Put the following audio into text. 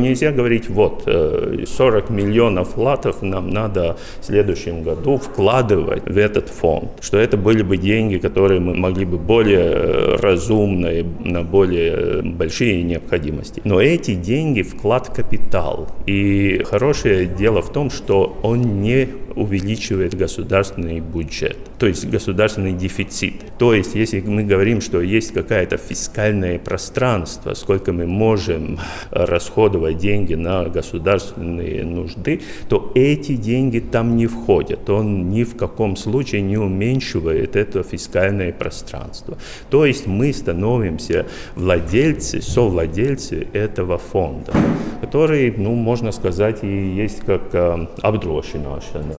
нельзя говорить, вот, 40 миллионов латов нам надо в следующем году вкладывать в этот фонд, что это были бы деньги, которые мы могли бы более разумно, на более большие необходимости. Но эти деньги вклад в капитал. И хорошее дело в том, что он не увеличивает государственный бюджет, то есть государственный дефицит. То есть, если мы говорим, что есть какое-то фискальное пространство, сколько мы можем расходовать деньги на государственные нужды, то эти деньги там не входят. Он ни в каком случае не уменьшивает это фискальное пространство. То есть мы становимся совладельцы этого фонда, который, можно сказать, и есть как обдрощенный.